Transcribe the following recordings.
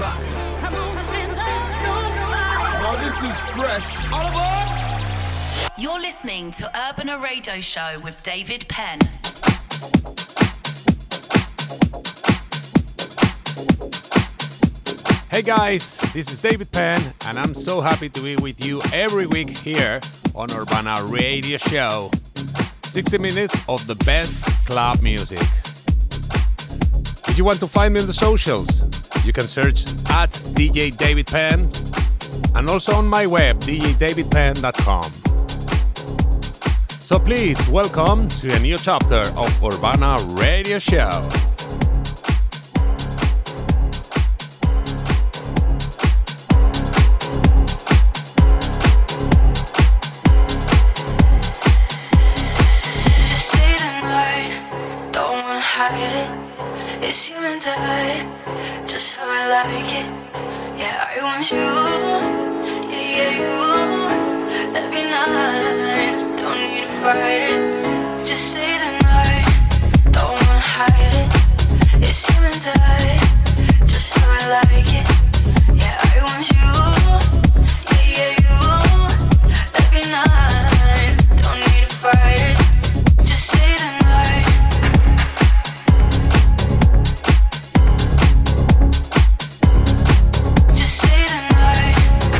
Fresh. All aboard! You're listening to Urbana Radio Show with David Penn. Hey guys, this is David Penn, and I'm so happy to be with you every week here on Urbana Radio Show. 60 minutes of the best club music. If you want to find me on the socials, you can search at DJ David Penn, and also on my web, djdavidpenn.com. So please, welcome to a new chapter of Urbana Radio Show. Stay the night, don't wanna hide it. It's you and I, just how I like it. Yeah, I want you. Yeah, you. Every night, don't need to fight it. Just stay the night, don't wanna hide it. It's you and I, just how I like it. Yeah, I want you. Yeah, you. Every night, don't need to fight it. Just stay the night. Just stay the night.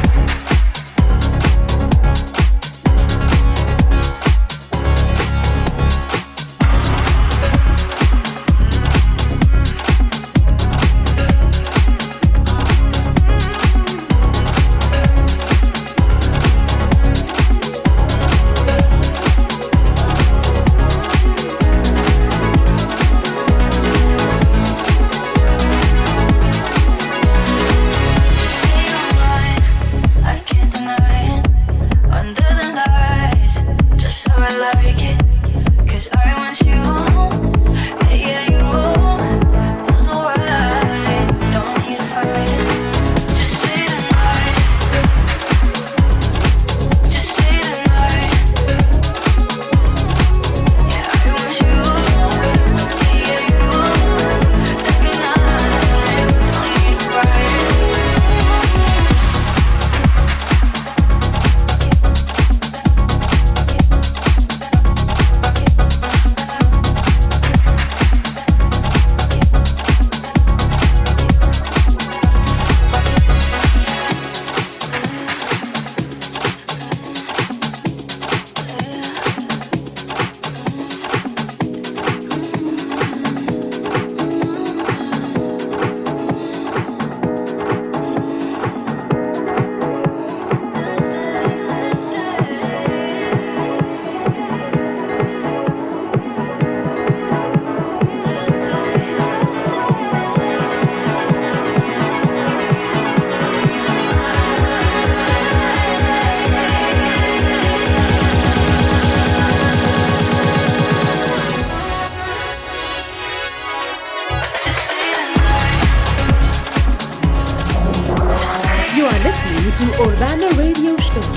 Urbana Radio Show.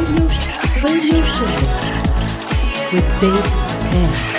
Radio Show. With Dave Penn.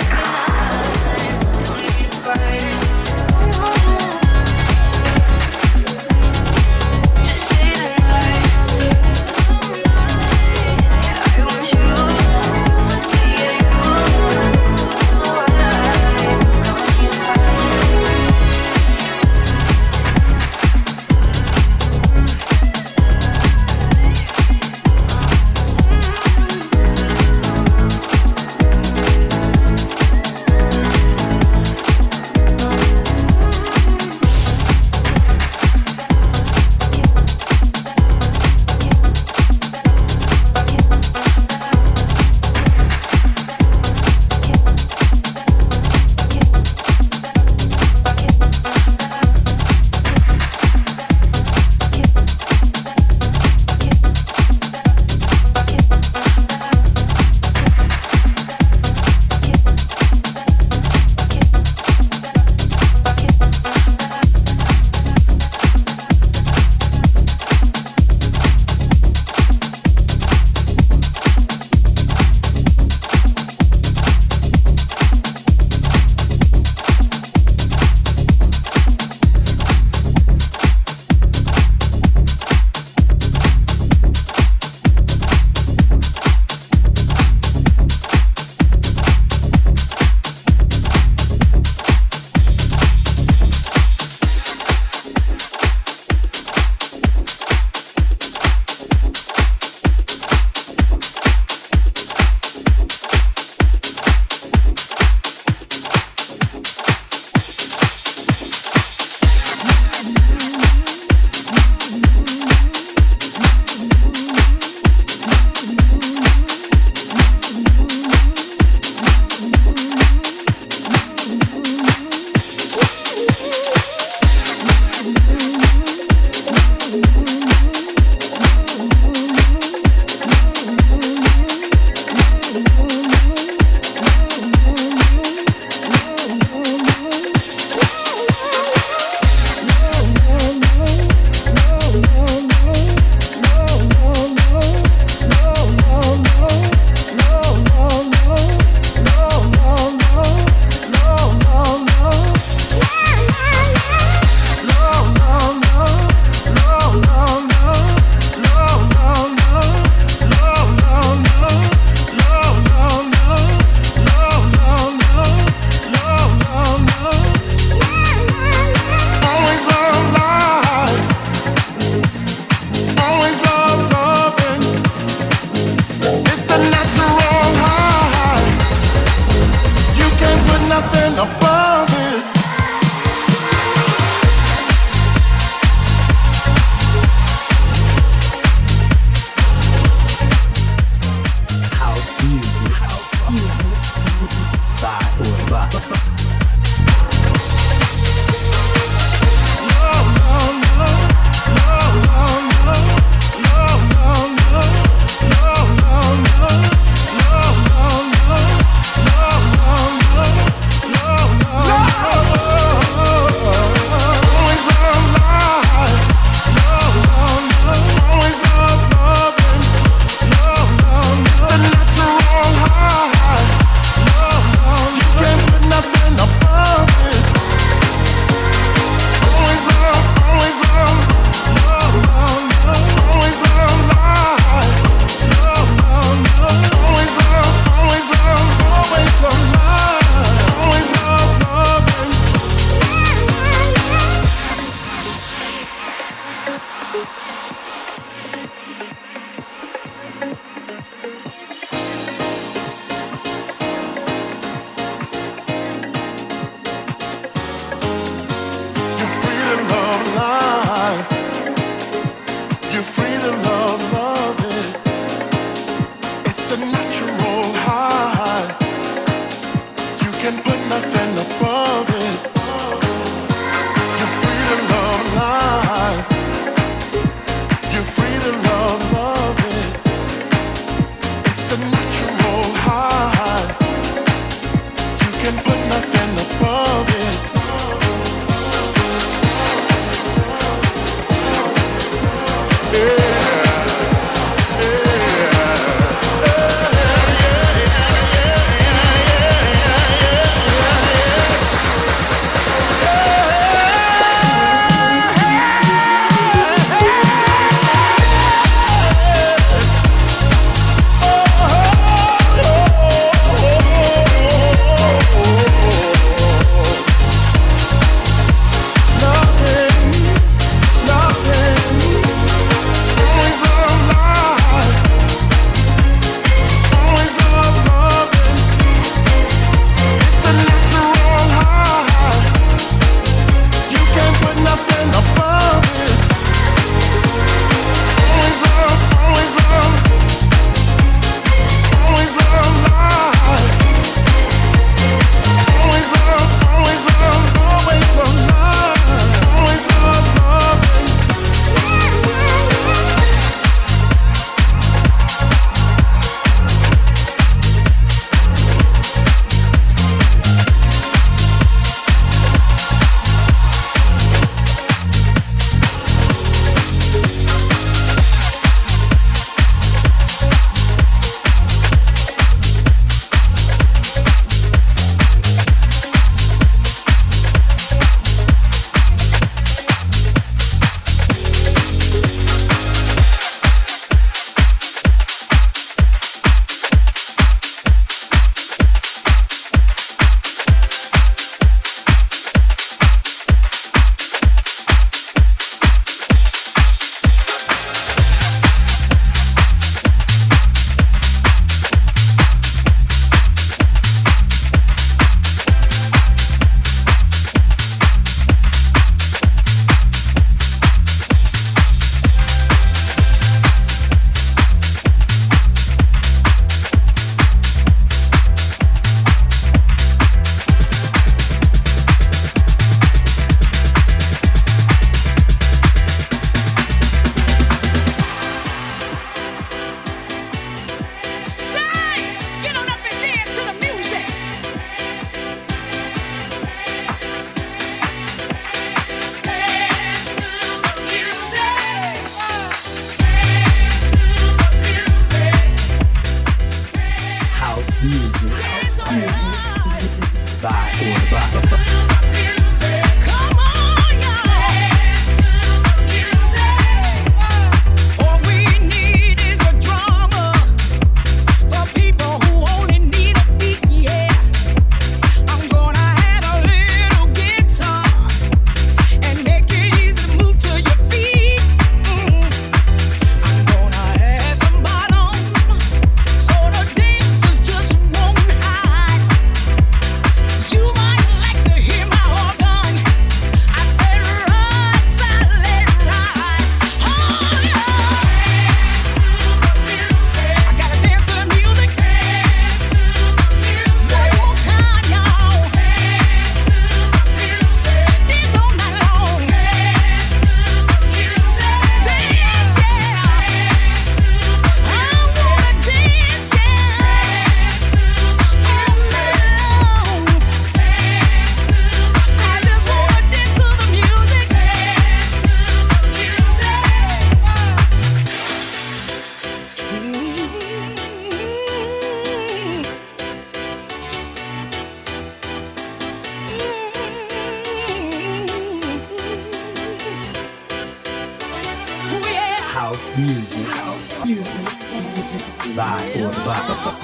By Urbana.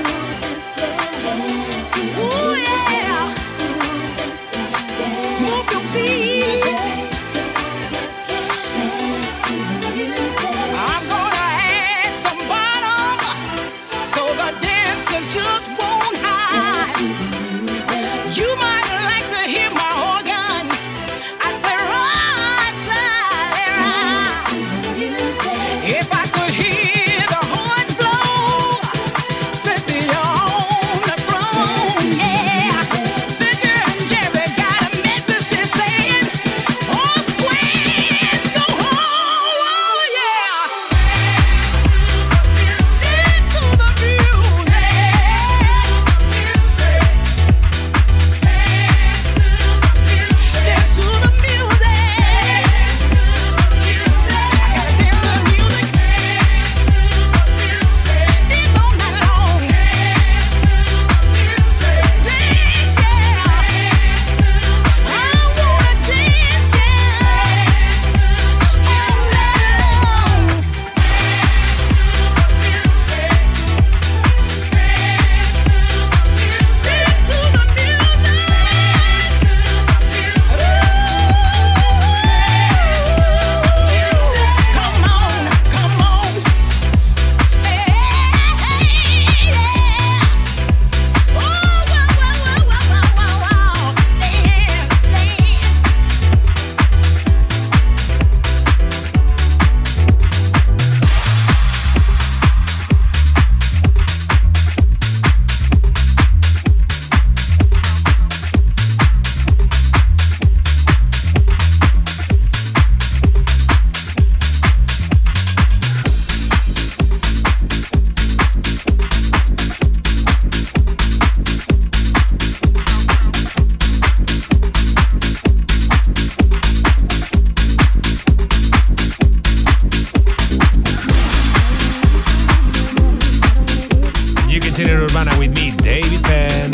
Ooh, yeah. Move your feet. I'm gonna add some bottom so the dancers just won't hide. You might like to hear my organ. I say right side, right. If I could hear the horns blow, set me on the throne, yeah. Sit there and Jerry got a message to say. Oh, squeeze, go home, oh yeah. Dance to the music. Dance to the music. I gotta dance to the music. Dance all night long. Dance, yeah. I wanna dance, yeah. All night long. Dance to the music. Come on, come on. Hey, yeah. Oh, wow. Dance, dance. You continue Urbana with me, David Penn.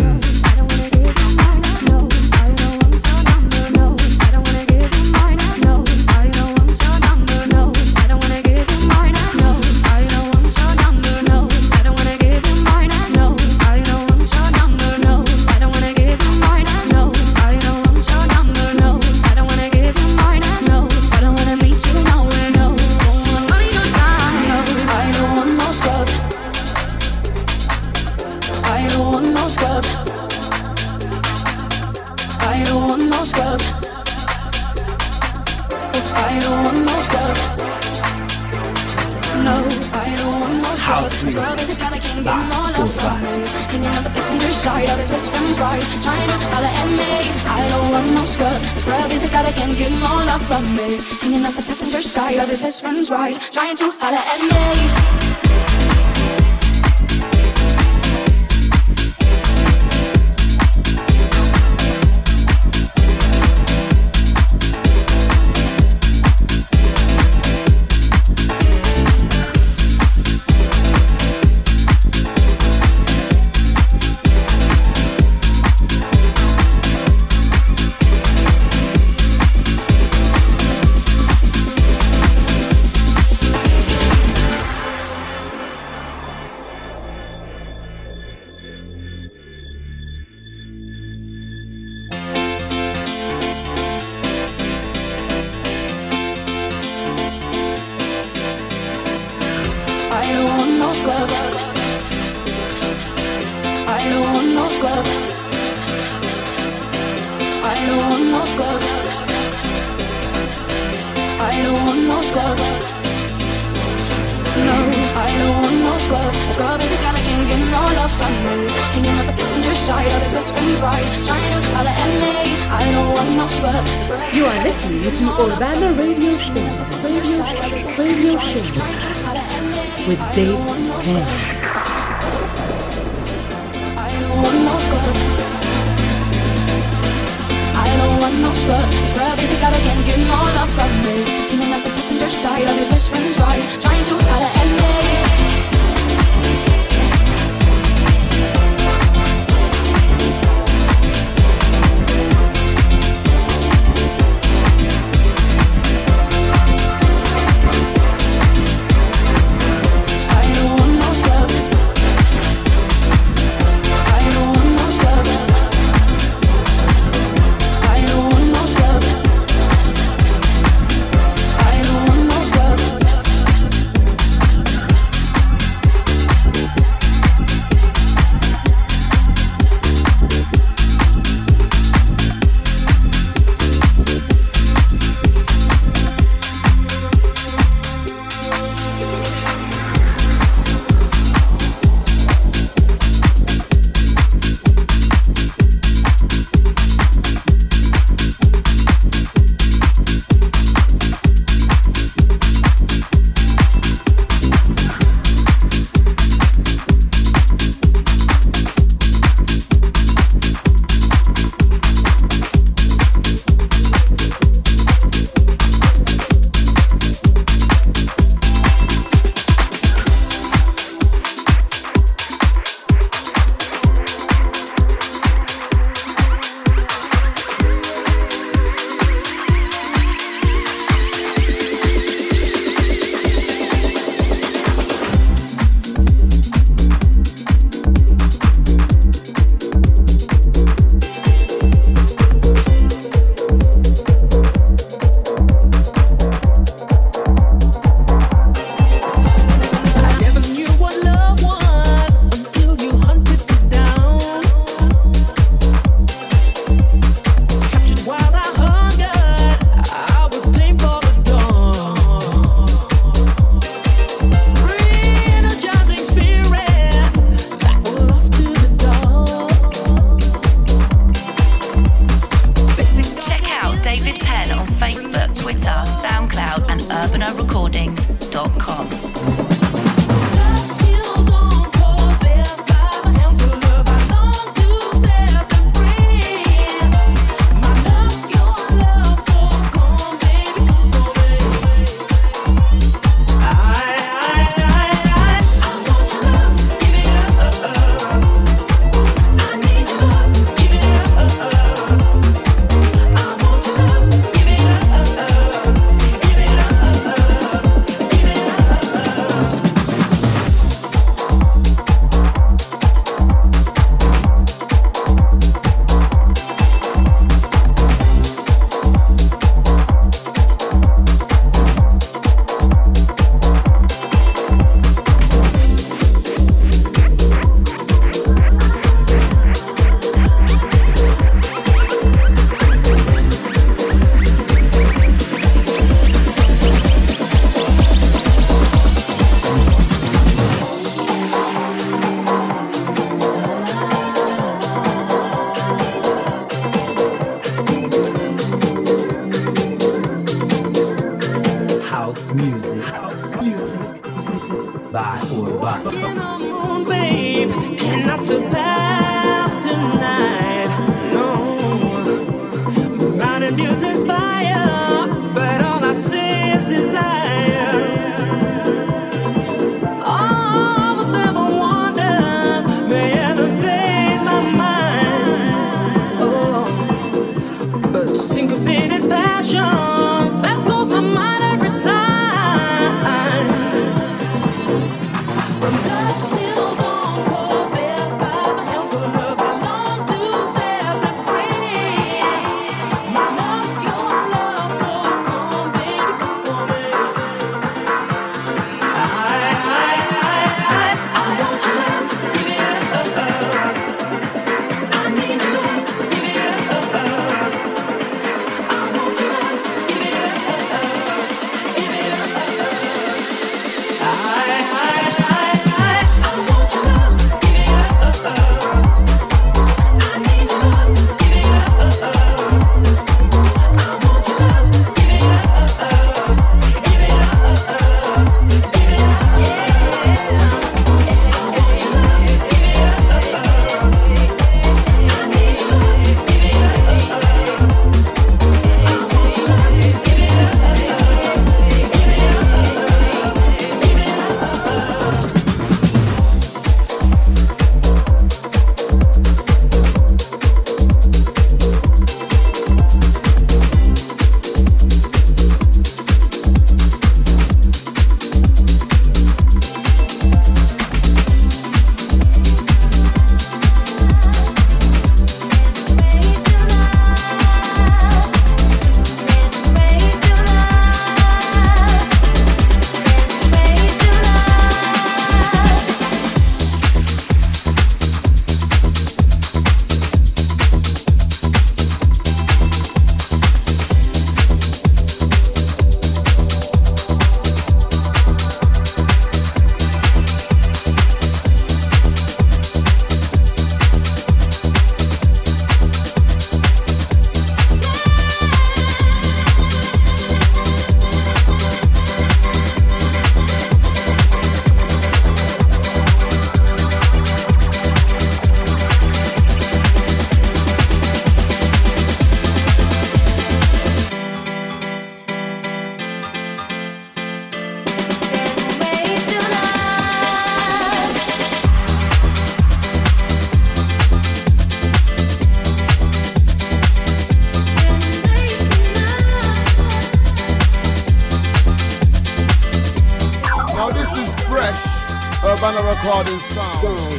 Scrub is a guy that can't get more love from me. Hanging out the passenger side of his best friend's ride, trying to holler at me. I don't want no scrub. Scrub is a guy that can't get more love from me. Hanging out the passenger side of his best friend's ride, trying to holler at me. You are listening to Urbana Radio Show, Radio Show with Dave Penn. I don't want no scrub. Scrub is a guy that can't get more love from me. Hanging out the passenger side of his best friend's ride, trying to holler at me. music. By Urban. Walking on the moon, babe, and not the path tonight. No, my views inspire, but all I see is desire. All the seven wonders may elevate my mind. Oh, but syncopated passion that blows my mind every time. From dusk till dawn, possessed by the help of love, I long to set them free. My love, your love, so come, baby, come for me. I want your love, give it up. I need your love, give it up. I want your love, give it up. Give it up. I want your love, give it up. I need your love, give it up. I want your love, give it up. Give it up. Give it up. Yeah. I want your love, give it up. I need your love, give it up. I want your love, give it up. Give it up. Give it Now this is fresh Urbana recording sound.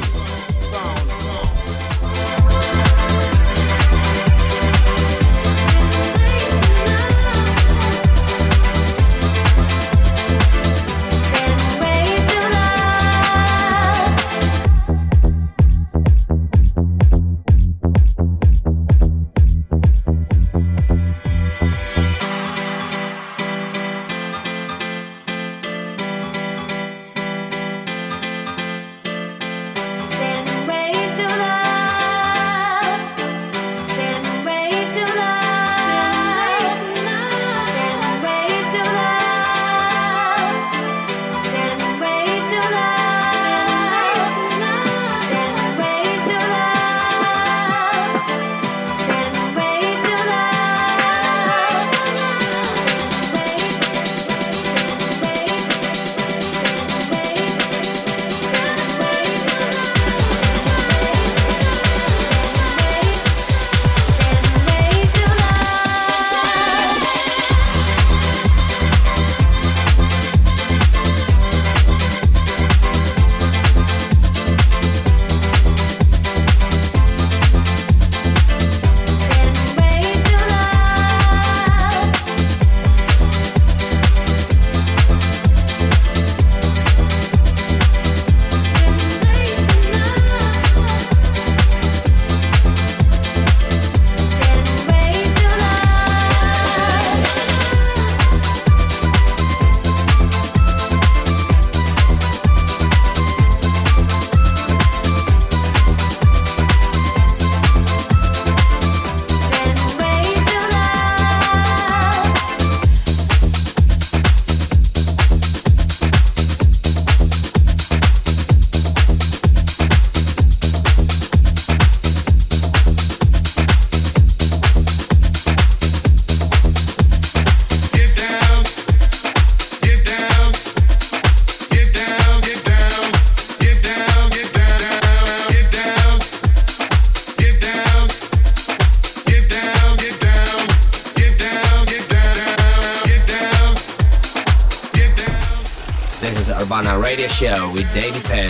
Urbana Radio Show with David Penn.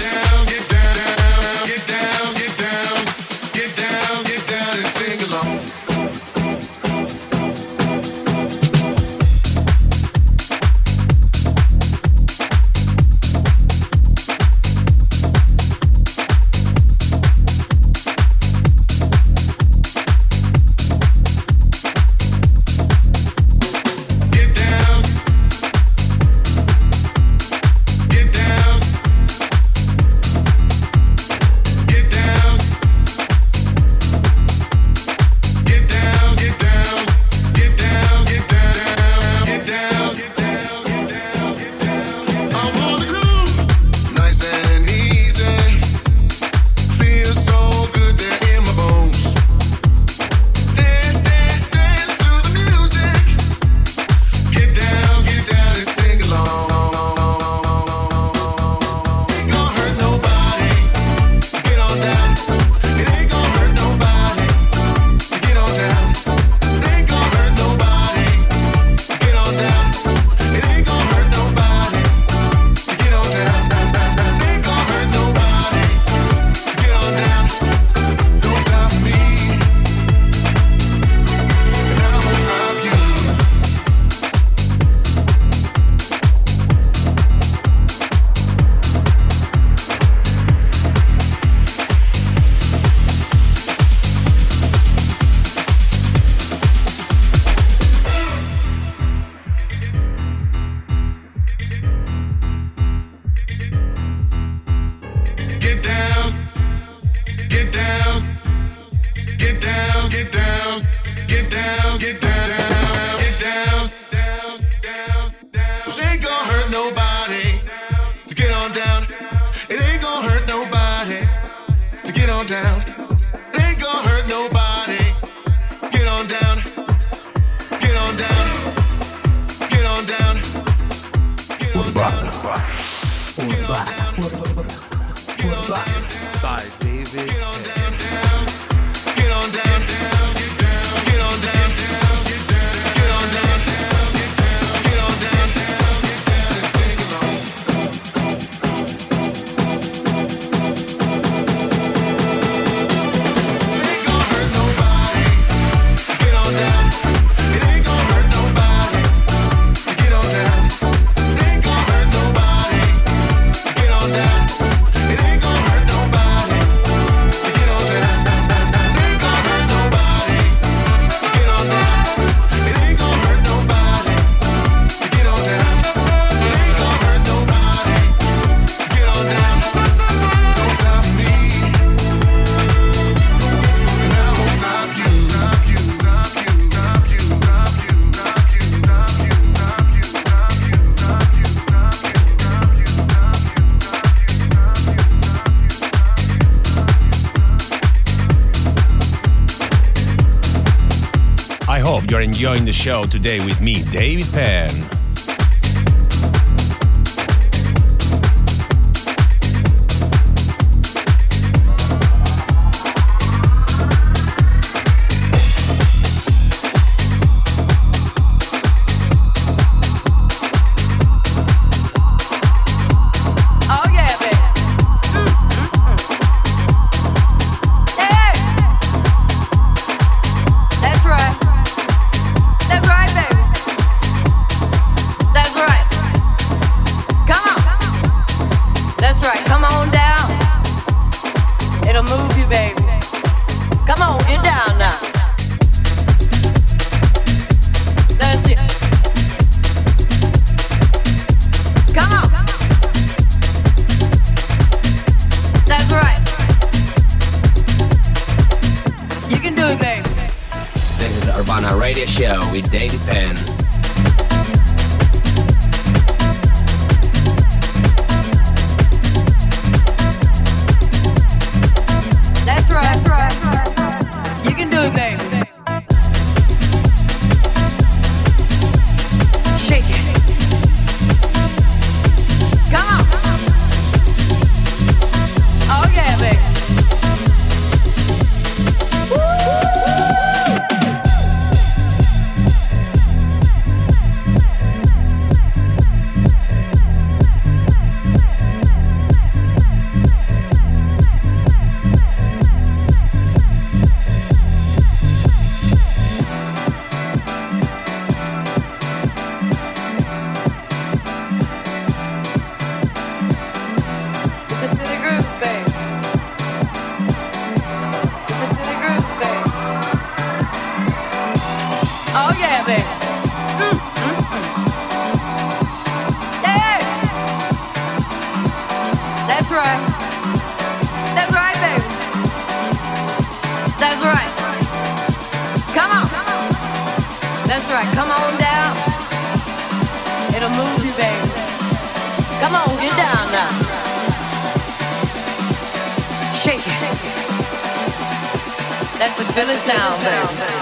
You're enjoying the show today with me, David Penn. Radio Show with David Penn. That's right. You can do it, baby. Shake it. Come on. Oh yeah, baby. Oh yeah, baby. Yeah. That's right. That's right, baby. That's right. Come on. That's right. Come on down. It'll move you, baby. Come on, get down now. Shake it. That's the Philly sound, baby.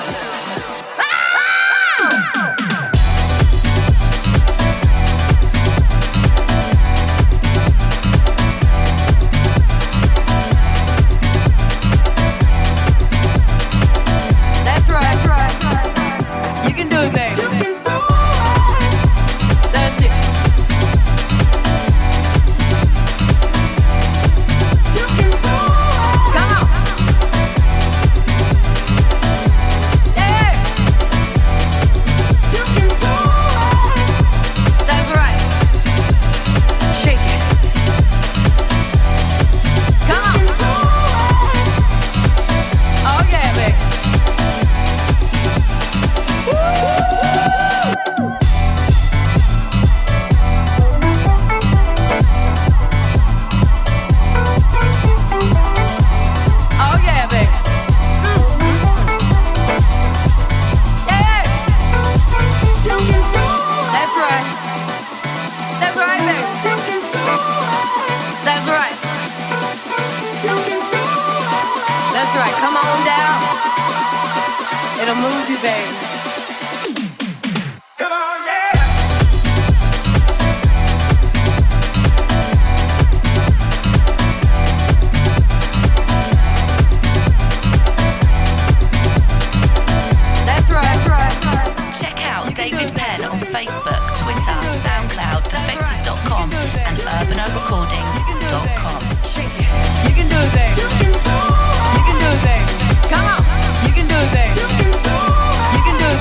You can do it,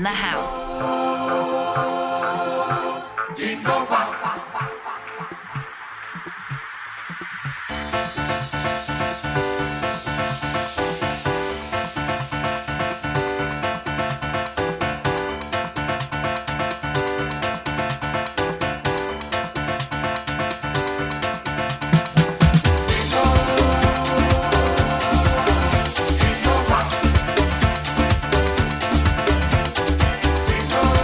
the house. Jingle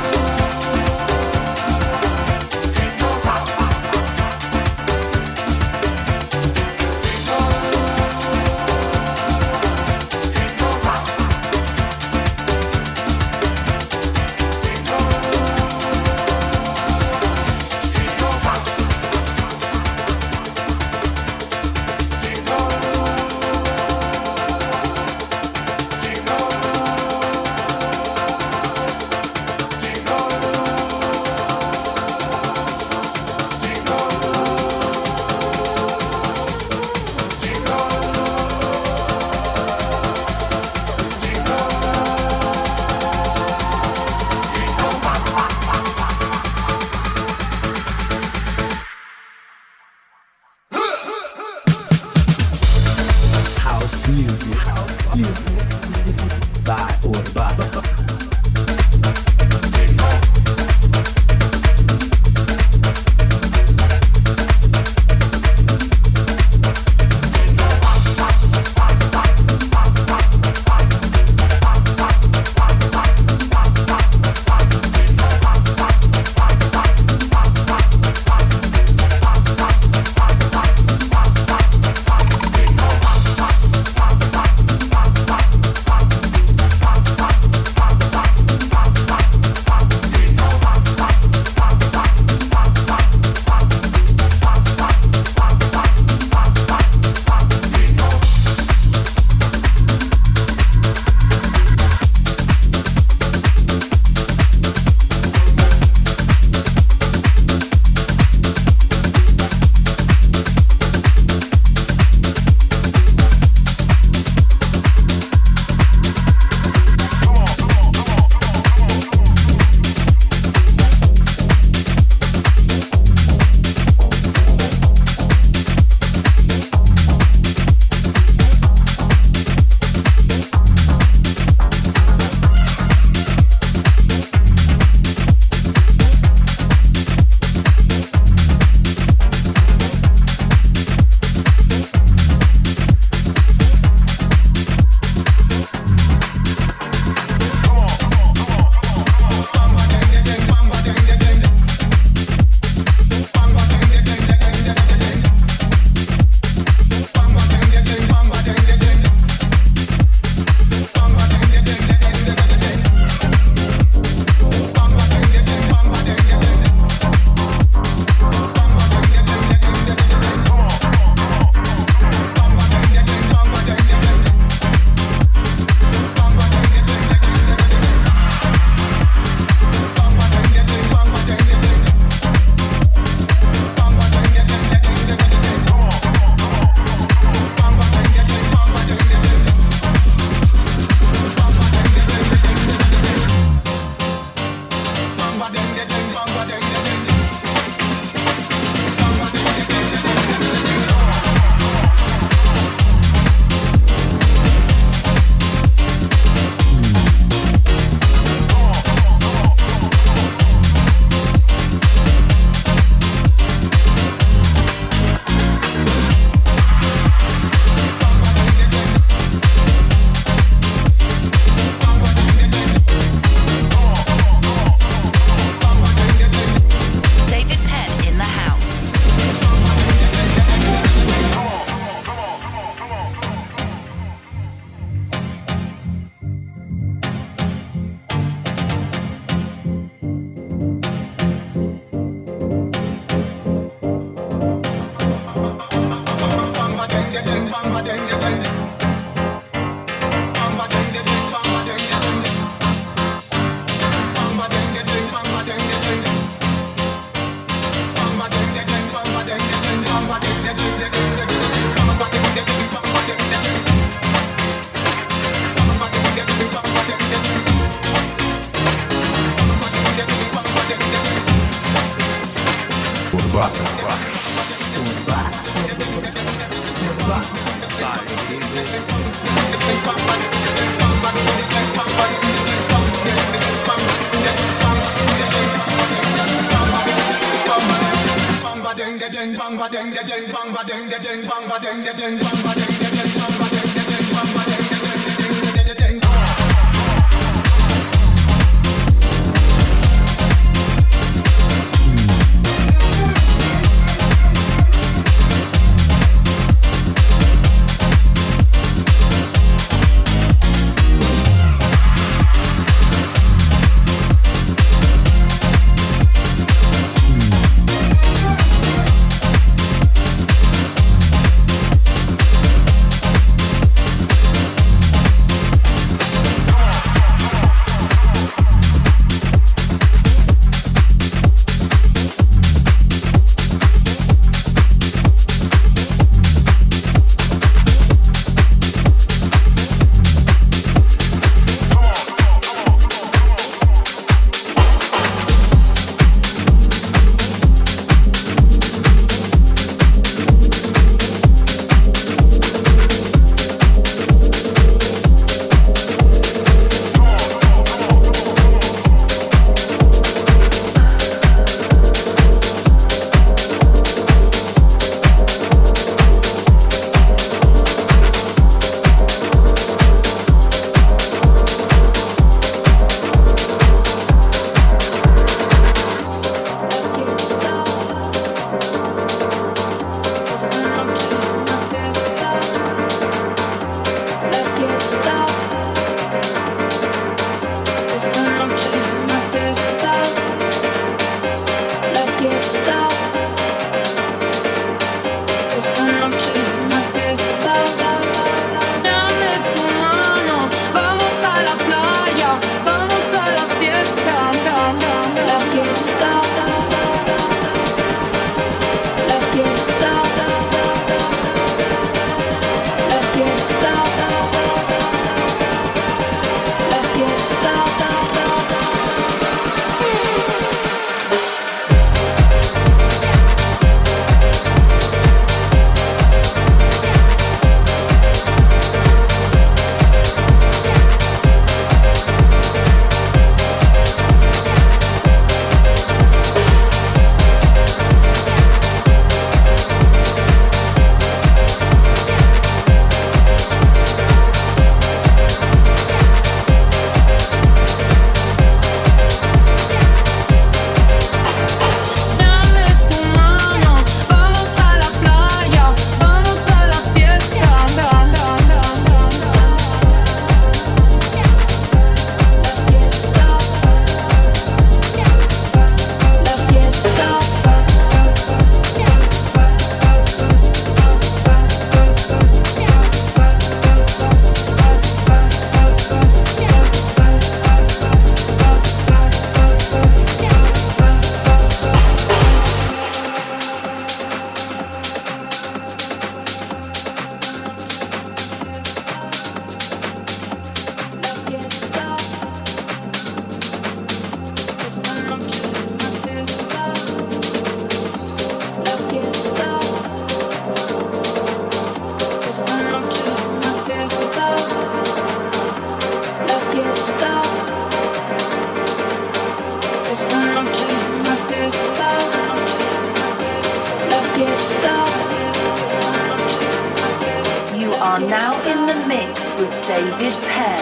are now in the mix with David Penn.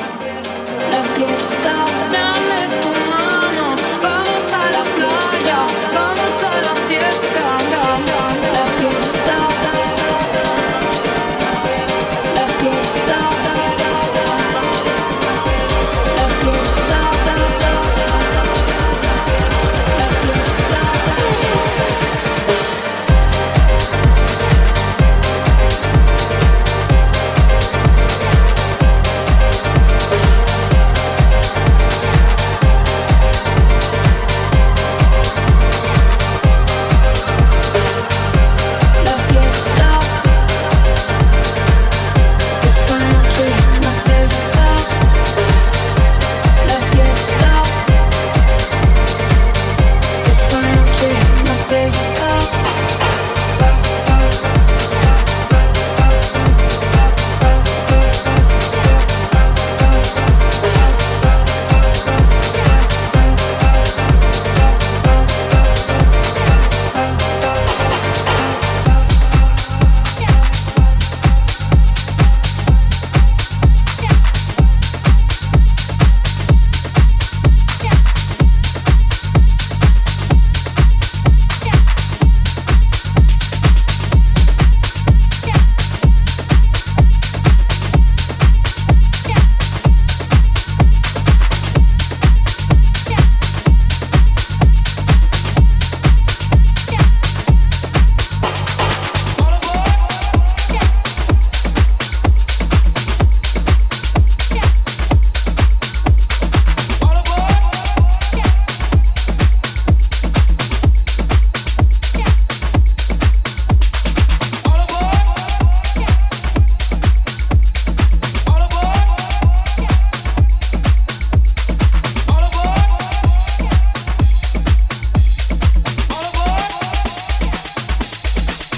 La fiesta, dame tu mano, vamos a la playa, vamos a la fiesta, la fiesta, la fiesta, la fiesta,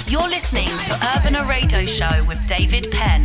You're listening to Urbana Radio Show with David Penn.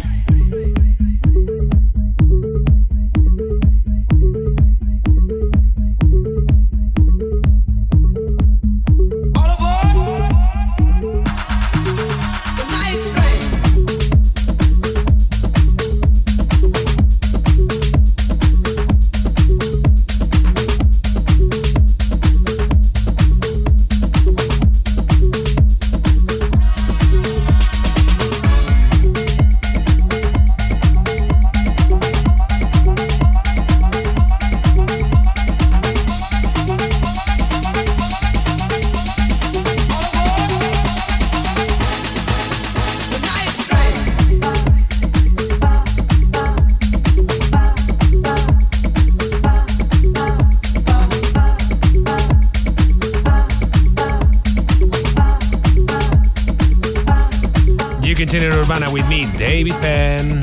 Continue Urbana with me, David Penn.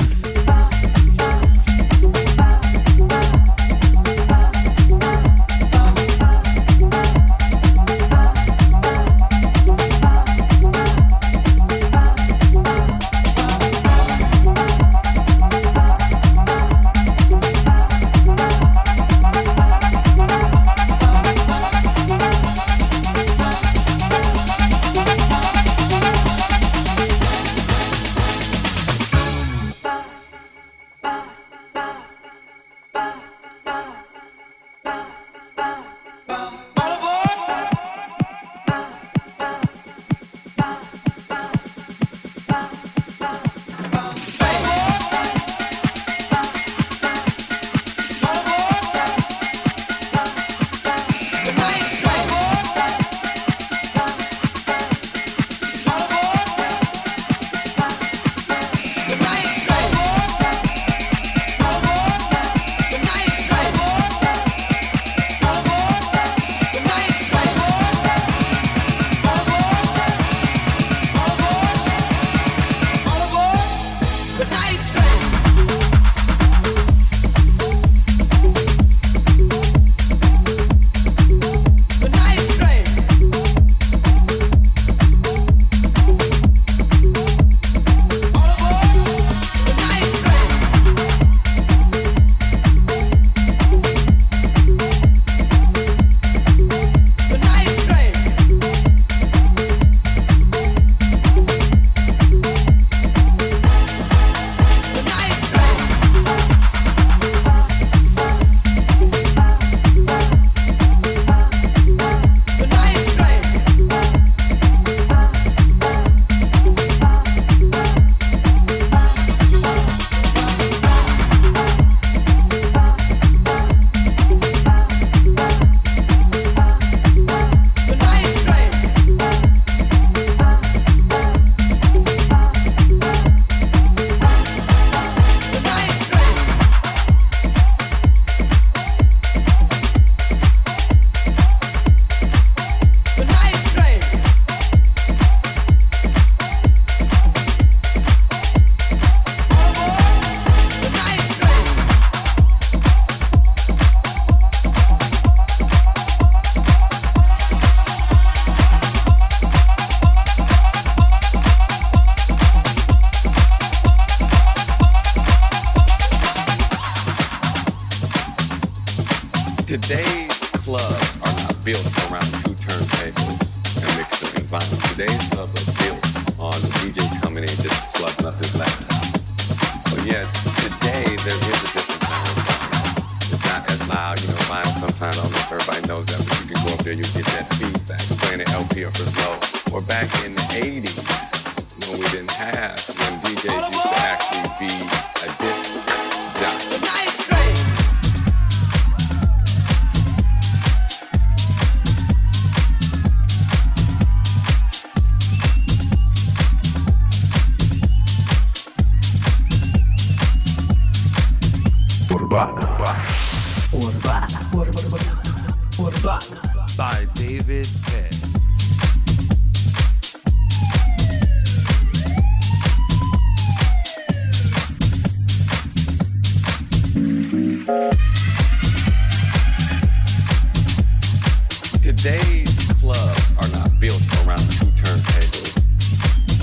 Today's clubs are not built around two turntables and mixing vinyl. Today's clubs are built on the DJ coming in just plugging up his laptop. So yeah, today there is a different sound. It's not as loud, vinyl sometimes, I don't know if everybody knows that, but you can go up there, you get that feedback, playing an LP or for slow. Or back in the 80s, when we didn't have, when DJs used to actually be a disc jockey. Urbana by David Penn. Today's clubs are not built around two turntables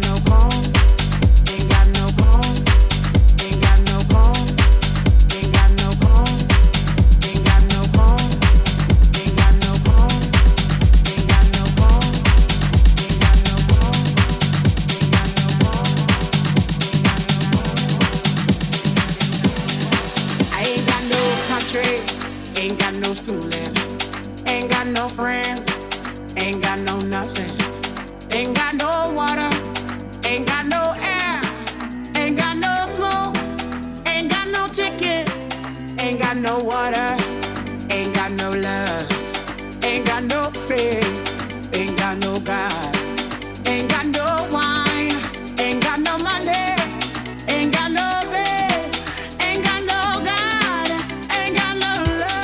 fooling. Ain't got no friends, ain't got no nothing. Ain't got no water, ain't got no air, ain't got no smoke, ain't got no chicken, ain't got no water, ain't got no love, ain't got no faith, ain't got no God, ain't got no wine, ain't got no money, ain't got no faith, ain't got no God, ain't got no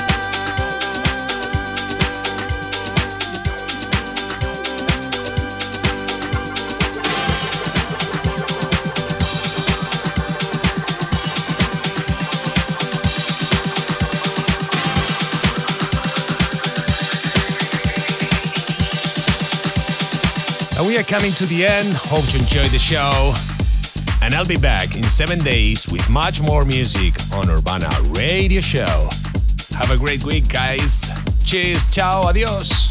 And we are coming to the end. Hope you enjoyed the show. And I'll be back in 7 days with much more music on Urbana Radio Show. Have a great week, guys. Cheers, ciao, adios.